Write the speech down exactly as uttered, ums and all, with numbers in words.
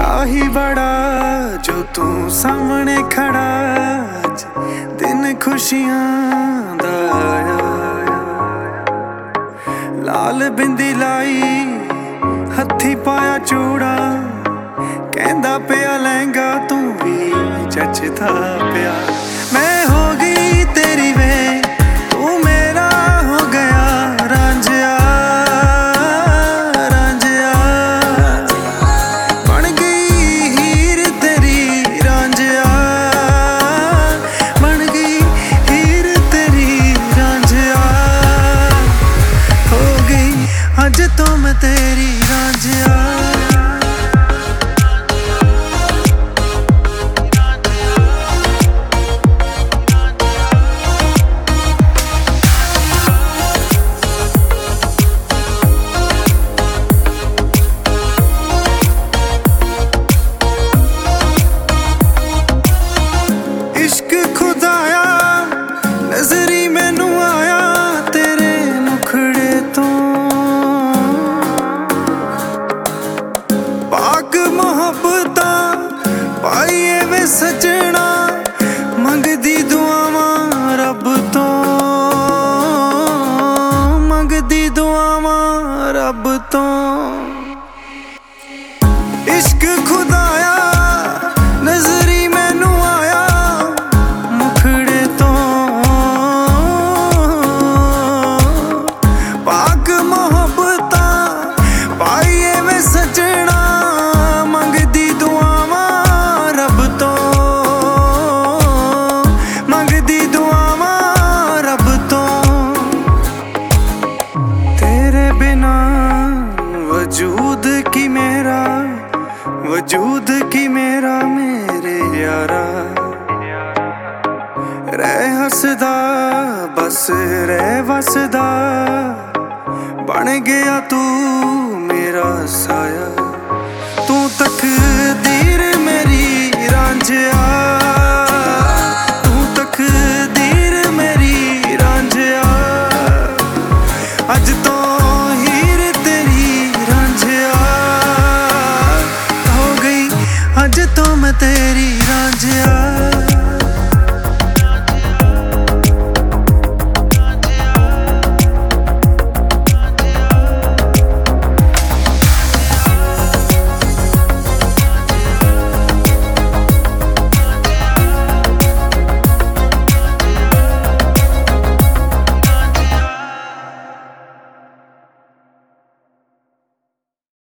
ही बड़ा जो तू सामने खड़ा अज दिन खुशियां दा आया। लाल बिंदी लाई हथी पाया चूड़ा कहंदा पिया लहंगा तू भी जचदा पिया। मैं हो गई तेरी वे तू मेरा हो गया रांझिया रांझिया। बन गई हीर तेरी रांझिया बन गई हीर तेरी रांझिया। हो गई अज तो मैं तेरी रांझिया। इश्क खुदाया नजरी मैनू आया तेरे मुखड़े तो। पाक मोहब्बत पाइए वे सजना मंगदी दुआवां रब तो मंगदी दुआवां रब तो। इश्क खुदाया नजरी मैनू आया मुखड़े तो। पाक मोहब्बत पाइए वे सजना मंगदी दुआवां रब तो मंगदी दुआवां रब तो। तेरे बिना वजूद की मेरा वजूद की मेरा मेरे यारा। रह हसदा बस रह वसदा बन गया तू मेरा साया। तू तकदीर मेरी रांझिया।